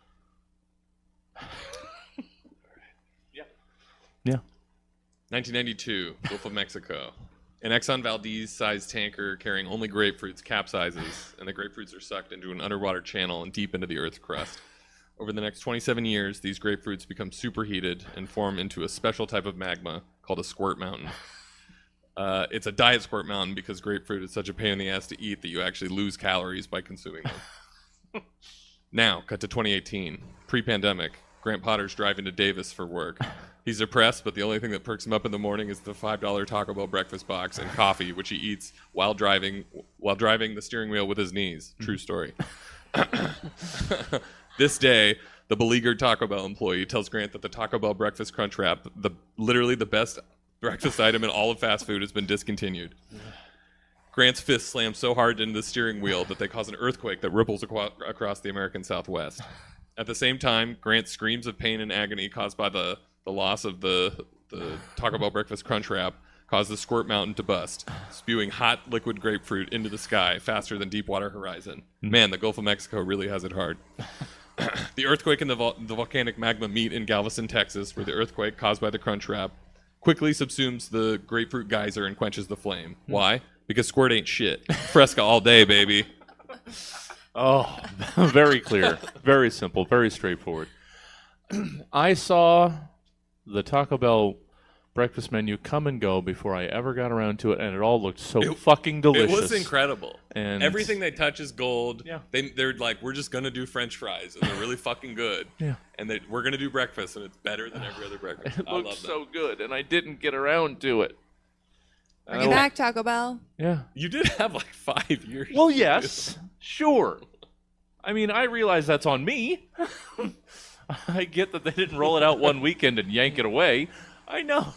Yeah. Yeah. nineteen ninety-two, Gulf of Mexico. An Exxon Valdez-sized tanker carrying only grapefruits capsizes, and the grapefruits are sucked into an underwater channel and deep into the Earth's crust. Over the next twenty-seven years, these grapefruits become superheated and form into a special type of magma called a squirt mountain. Uh, it's a diet squirt mountain because grapefruit is such a pain in the ass to eat that you actually lose calories by consuming them. Now, cut to twenty eighteen. Pre-pandemic, Grant Potter's driving to Davis for work. He's depressed, but the only thing that perks him up in the morning is the five dollar Taco Bell breakfast box and coffee, which he eats while driving while driving the steering wheel with his knees. True story. This day, the beleaguered Taco Bell employee tells Grant that the Taco Bell breakfast crunch wrap, the literally the best breakfast item in all of fast food, has been discontinued. Grant's fist slams so hard into the steering wheel that they cause an earthquake that ripples aqua- across the American Southwest. At the same time, Grant screams of pain and agony caused by the, the loss of the, the Taco Bell breakfast crunch wrap caused the squirt mountain to bust, spewing hot liquid grapefruit into the sky faster than Deepwater Horizon. Man, the Gulf of Mexico really has it hard. The earthquake and the, vol- the volcanic magma meet in Galveston, Texas, where the earthquake caused by the crunch wrap quickly subsumes the grapefruit geyser and quenches the flame. Why? Because squirt ain't shit. Fresca all day, baby. Oh, very clear, very simple, very straightforward. I saw the Taco Bell breakfast menu come and go before I ever got around to it, and it all looked so It- fucking delicious. It was incredible. And- Everything they touch is gold. Yeah. They, they're like, we're just going to do French fries, and they're really fucking good. Yeah. And they, we're going to do breakfast, and it's better than every other breakfast. It I looked love them. so good, and I didn't get around to it. Bring it back, Taco Bell. Yeah. You did have like five years. Well, yes, sure. I mean, I realize that's on me. I get that they didn't roll it out one weekend and yank it away. I know.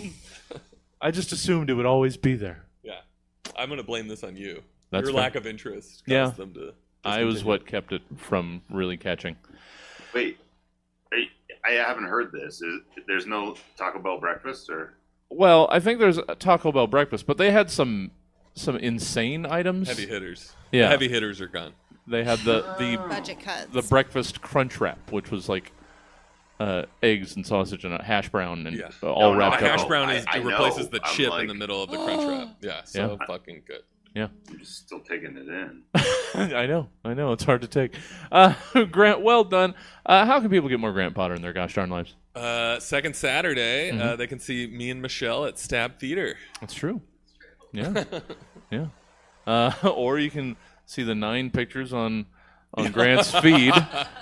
I just assumed it would always be there. Yeah. I'm going to blame this on you. That's Your fair. lack of interest caused Yeah. them to. I was discontinue. what kept it from really catching. Wait, I, I haven't heard this. Is, there's no Taco Bell breakfast, or Well, I think there's a Taco Bell breakfast, but they had some some insane items. Heavy hitters. Yeah. The heavy hitters are gone. They had the the Budget cuts. the breakfast crunch wrap, which was like uh, eggs and sausage and a hash brown and Yeah. uh, all No, no, wrapped The I up. hash brown is, I- I it replaces know. the I'm chip like- in the middle of the crunch wrap. Yeah, so Yeah. fucking good. Yeah. I'm just still taking it in. I know, I know. It's hard to take. Uh, Grant, well done. Uh, how can people get more Grant Potter in their gosh darn lives? Uh, second Saturday, Mm-hmm. uh, they can see me and Michelle at Stab Theater. That's true. Yeah, yeah. Uh, or you can see the nine pictures on on Grant's feed.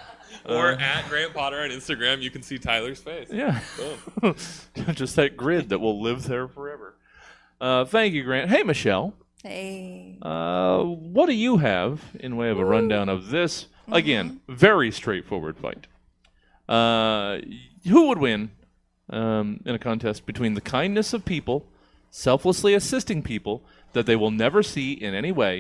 Or at Grant Potter on Instagram, you can see Tyler's face. Yeah, Boom. just that grid that will live there forever. Uh, thank you, Grant. Hey, Michelle. Hey. Uh, what do you have in way of a rundown of this? Again, very straightforward fight. Uh, who would win um, in a contest between the kindness of people, selflessly assisting people that they will never see in any way,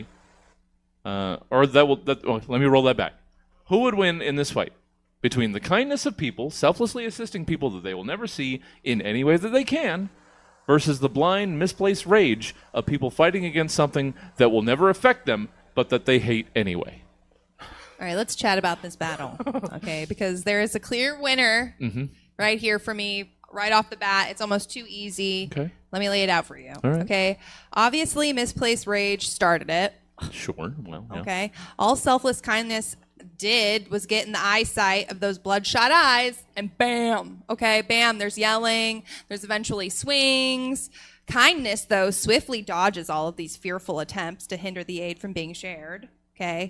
uh, or that will? That, oh, let me roll that back. Who would win in this fight between the kindness of people, selflessly assisting people that they will never see in any way that they can, versus the blind, misplaced rage of people fighting against something that will never affect them, but that they hate anyway? All right, let's chat about this battle, okay? Because there is a clear winner Mm-hmm. right here for me, right off the bat. It's almost too easy. Okay. Let me lay it out for you. All right. Okay. Obviously, misplaced rage started it. Sure. Well, yeah. Okay. All selfless kindness did was get in the eyesight of those bloodshot eyes, and bam. Okay, bam. There's yelling. There's eventually swings. Kindness, though, swiftly dodges all of these fearful attempts to hinder the aid from being shared. Okay.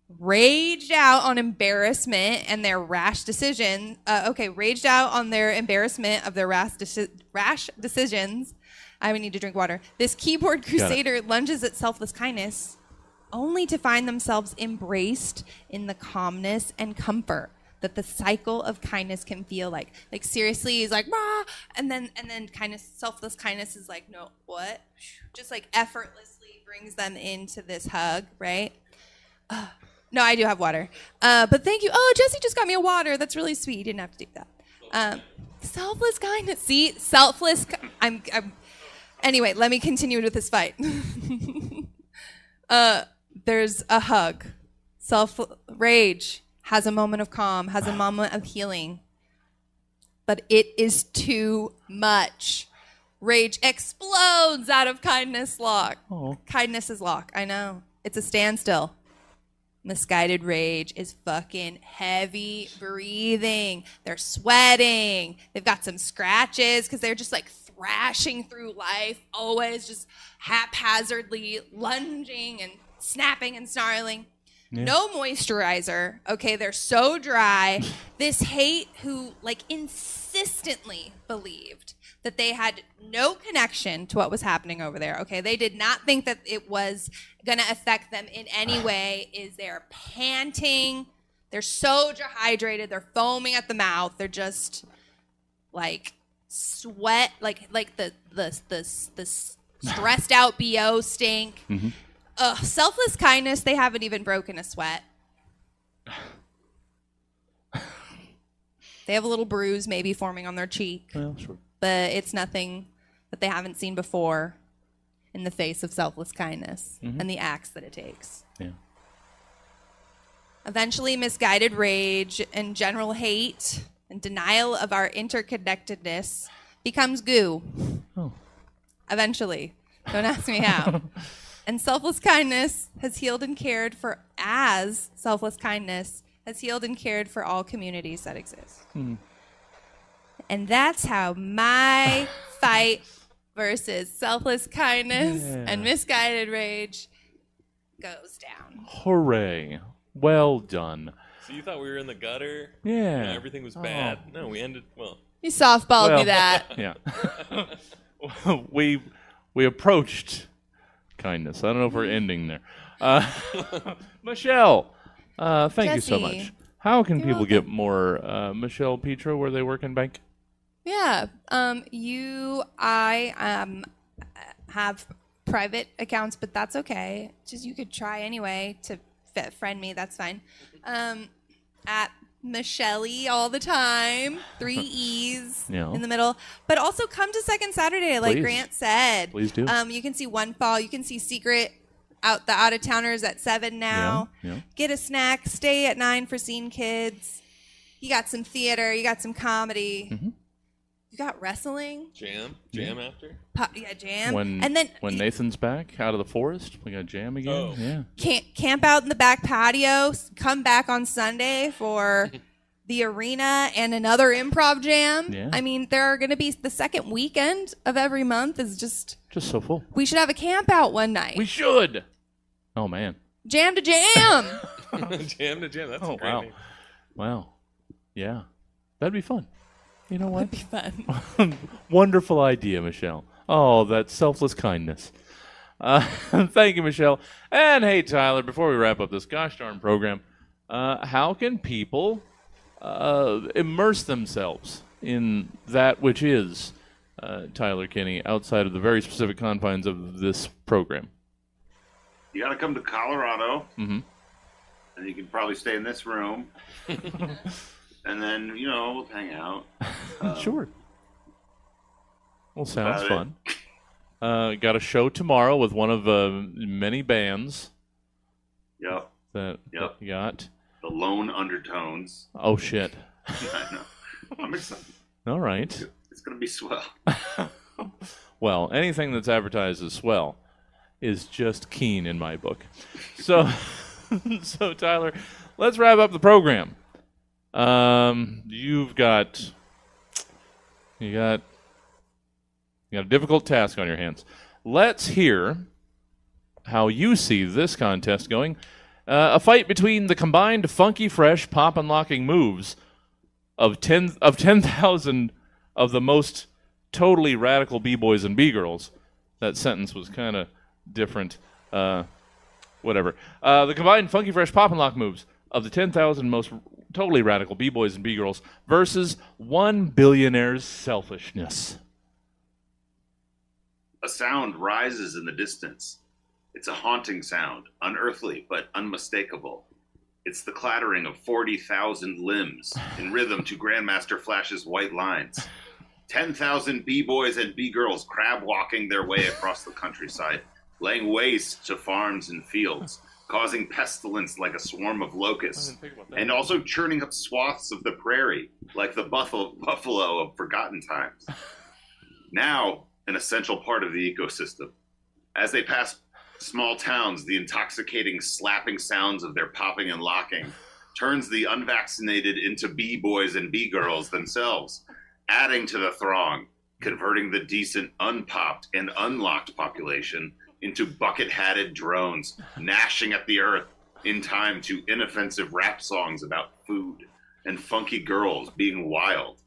Raged out on embarrassment and their rash decision. Uh, okay, raged out on their embarrassment of their rash, deci- rash decisions. I would need to drink water. This keyboard crusader lunges at selfless kindness, only to find themselves embraced in the calmness and comfort that the cycle of kindness can feel like. Like seriously, he's like, "Rah!" and then and then kindness, selfless kindness is like, no, what? Just like effortlessly brings them into this hug, right? Uh, no, I do have water, uh, but thank you. Oh, Jesse just got me a water. That's really sweet. You didn't have to do that. Um, selfless kindness. See, selfless. Ki- I'm, I'm. Anyway, let me continue with this fight. uh, there's a hug. Self rage has a moment of calm, has a moment of healing, but it is too much. Rage explodes out of kindness lock. Oh. Kindness is lock. I know. It's a standstill. Misguided rage is fucking heavy breathing. They're sweating. They've got some scratches because they're just like thrashing through life, always just haphazardly lunging and snapping and snarling. Yeah. No moisturizer. Okay, they're so dry. This hate who like insistently believed that they had no connection to what was happening over there. Okay, they did not think that it was going to affect them in any way. Is they're panting. They're so dehydrated. They're foaming at the mouth. They're just like sweat, like like the the the, the stressed out B O stink. Mm-hmm. Ugh, selfless kindness, they haven't even broken a sweat. They have a little bruise maybe forming on their cheek, Well, sure. but it's nothing that they haven't seen before in the face of selfless kindness Mhm. and the acts that it takes. Yeah. Eventually, misguided rage and general hate and denial of our interconnectedness becomes goo. Oh. Eventually. Don't ask me how. And selfless kindness has healed and cared for, as selfless kindness has healed and cared for all communities that exist. Hmm. And that's how my fight versus selfless kindness Yeah. and misguided rage goes down. Hooray. Well done. So you thought we were in the gutter? Yeah. You know, everything was Oh. bad. No, we ended well. You softballed Well, me that. Yeah. we we approached kindness. I don't know if we're ending there. Uh, Michelle, uh, thank you so Jesse. much. How can You're people welcome. get more uh, Michelle Petro where they work in bank? Yeah. Um, you, I um, have private accounts, but that's okay. Just you could try anyway to fit, friend me. That's fine. Um, at Michelle all the time, three E's Yeah. in the middle. But also come to Second Saturday, like Please. Grant said. Please do. Um, you can see One Fall. You can see Secret out the out of towners at seven now. Yeah, yeah. Get a snack. Stay at nine for Scene Kids. You got some theater. You got some comedy. Mm-hmm. You got wrestling. Jam? Jam after? Pop, yeah, jam. When and then when Nathan's back out of the forest, we got jam again. Oh. Yeah. camp, camp out in the back patio. s- Come back on Sunday for the arena and another improv jam. Yeah. I mean, there are going to be the second weekend of every month is just. Just so full. We should have a camp out one night. We should. Oh man. Jam to jam. Jam to jam. That's Oh a great wow. name. Wow. Yeah. That'd be fun. You know what? Would be fun. Wonderful idea, Michelle. Oh, that selfless kindness. Uh, thank you, Michelle. And hey, Tyler, before we wrap up this gosh darn program, uh, how can people uh, immerse themselves in that which is uh, Tyler Kinney outside of the very specific confines of this program? You got to come to Colorado, Mm-hmm. and you can probably stay in this room. And then, you know, we'll hang out. Um, Sure. Well, sounds about it. fun. Uh, got a show tomorrow with one of uh, many bands Yep. that, Yep. that you got. The lone undertones. Oh, shit. I know. I'm excited. All right. It's going to be swell. Well, anything that's advertised as swell is just keen in my book. So, so Tyler, let's wrap up the program. Um, you've got, you got, you got a difficult task on your hands. Let's hear how you see this contest going. Uh, a fight between the combined funky, fresh, pop and locking moves of ten of ten thousand of the most totally radical b-boys and b-girls. That sentence was kind of different. Uh, whatever. Uh, the combined funky, fresh, pop and lock moves of the ten thousand most totally radical b-boys and b-girls versus one billionaire's selfishness. A sound rises in the distance. It's a haunting sound, unearthly but unmistakable. It's the clattering of forty thousand limbs in rhythm to Grandmaster Flash's white lines. ten thousand b-boys and b-girls crab walking their way across the countryside, laying waste to farms and fields, causing pestilence like a swarm of locusts, and also churning up swaths of the prairie like the buffalo, buffalo of forgotten times. Now, an essential part of the ecosystem. As they pass small towns, the intoxicating slapping sounds of their popping and locking turns the unvaccinated into b-boys and b-girls themselves, adding to the throng, converting the decent unpopped and unlocked population into bucket-hatted drones, gnashing at the earth in time to inoffensive rap songs about food and funky girls being wild.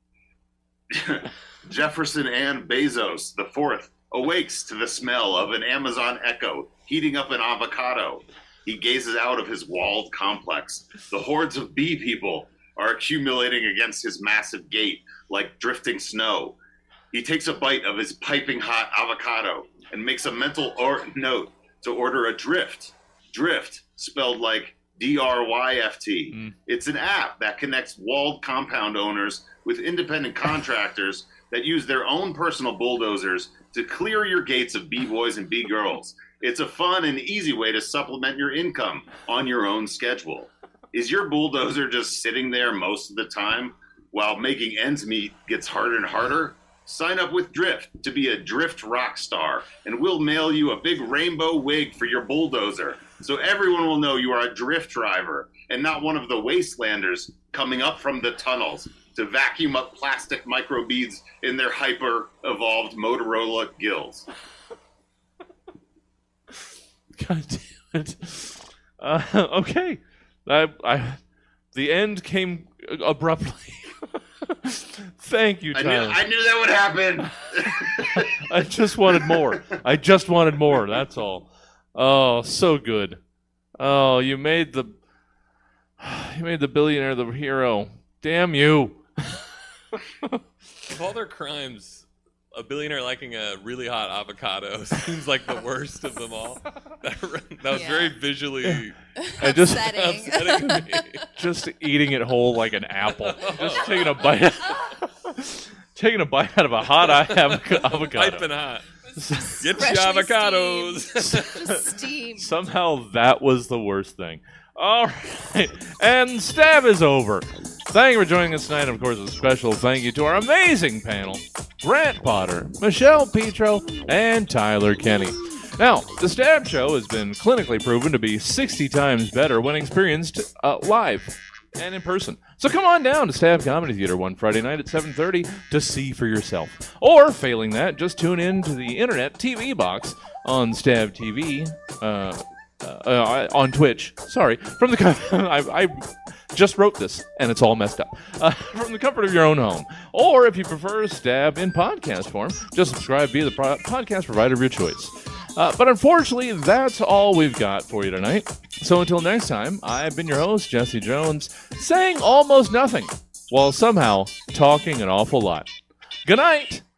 Jefferson Ann Bezos the fourth awakes to the smell of an Amazon echo heating up an avocado. He gazes out of his walled complex. The hordes of bee people are accumulating against his massive gate like drifting snow. He takes a bite of his piping hot avocado and makes a mental or- note to order a Drift. Drift, spelled like D R Y F T. Mm. It's an app that connects walled compound owners with independent contractors that use their own personal bulldozers to clear your gates of B-boys and B-girls. It's a fun and easy way to supplement your income on your own schedule. Is your bulldozer just sitting there most of the time while making ends meet gets harder and harder? Sign up with Drift to be a Drift rock star, and we'll mail you a big rainbow wig for your bulldozer, so everyone will know you are a Drift driver and not one of the wastelanders coming up from the tunnels to vacuum up plastic microbeads in their hyper-evolved Motorola gills. God damn it. Uh, okay. I, I, the end came abruptly. Thank you, I Tyler. knew, I knew that would happen. I just wanted more. I just wanted more. That's all. Oh, so good. Oh, you made the you made the billionaire the hero. Damn you. Of all their crimes, a billionaire liking a really hot avocado seems like the worst of them all. That, that was Yeah. very visually I just Upsetting. upsetting to me. just eating it whole like an apple. Just taking a bite. taking a bite out of a hot avocado. Piping hot. Get your Freshly avocados. Just steam. Somehow that was the worst thing. All right. And Stab is over. Thank you for joining us tonight. Of course, a special thank you to our amazing panel, Grant Potter, Michelle Petro, and Tyler Kenny. Now, the Stab Show has been clinically proven to be sixty times better when experienced uh, live and in person. So come on down to Stab Comedy Theater one Friday night at seven thirty to see for yourself. Or, failing that, just tune in to the internet T V box on Stab T V, uh, uh, uh, on Twitch. Sorry. From the I, I just wrote this, and it's all messed up. Uh, from the comfort of your own home. Or, if you prefer Stab in podcast form, just subscribe via the pro- podcast provider of your choice. Uh, but unfortunately, that's all we've got for you tonight. So until next time, I've been your host, Jesse Jones, saying almost nothing, while somehow talking an awful lot. Good night!